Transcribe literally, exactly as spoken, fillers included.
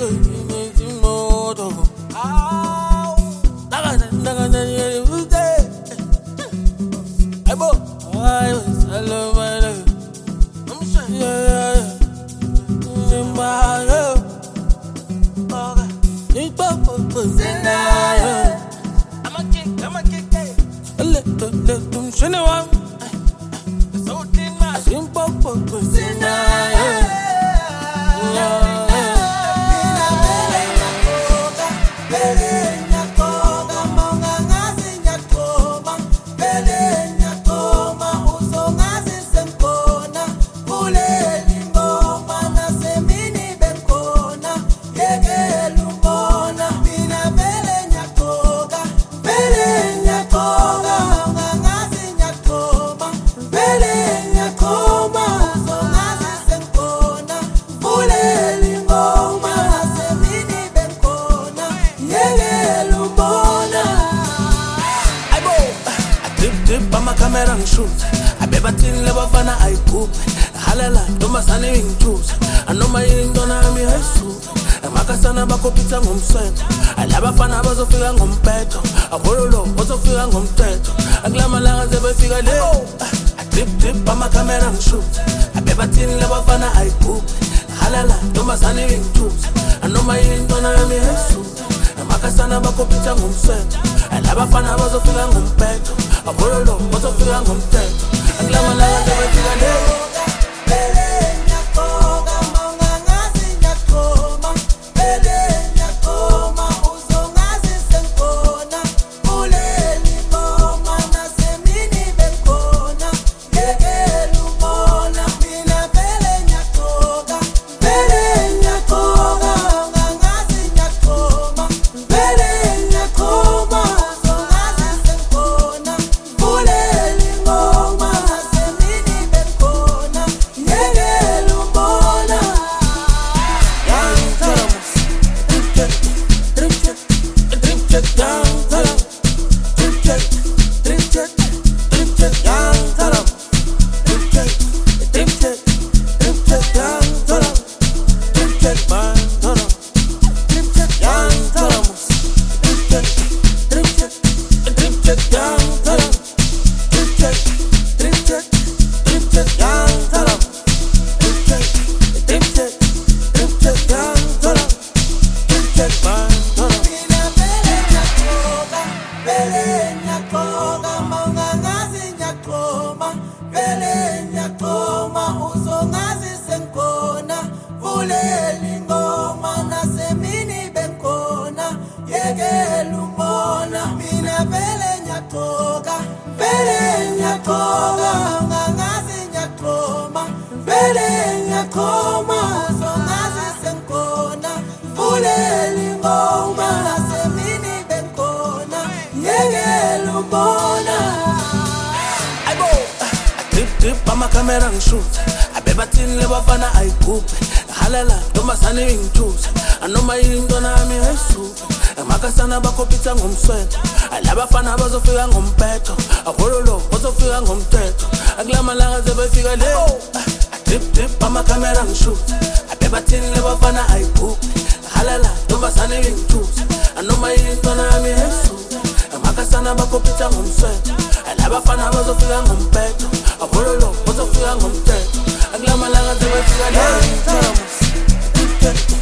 Camera and shoot. I beba tin leba fana I coop. Halala, doma sani wing choose. I know my in dona mi hesu. Makasana bako pizza ngom sweat. I laba fana bazo figa ngom peto. I hololo, bazo figa ngom teto. I glama langa zebe figa leo. I trip trip pa ma camera and shoot. I beba tin leba fana I coop. Halala, doma sani wing choose. I know my in dona mi hesu. Makasana bako pizza ngom sweat. I laba fana bazo figa ngom peto. I borrow low, what's up for young on ten? I'm glad my life never feel a day. Mama camera and shoot. I beba tin leba fana I coop. Halala, doma sani wing choose. I know my in dona mi hesu. Makasana bako pizza ngom sweat. I laba fana bazo figa ngom peto. I hololo, bazo figa ngom teto. I glama langa zebe figa leo. I trip trip mama camera and shoot. I beba tin leba fana I coop. Halala, doma sani wing choose. I know my in dona mi hesu. Makasana bako pizza ngom sweat. I laba fana bazo figa ngom peto. I hololo, bazo figa ngom teto. I glama langa zebe figa leo.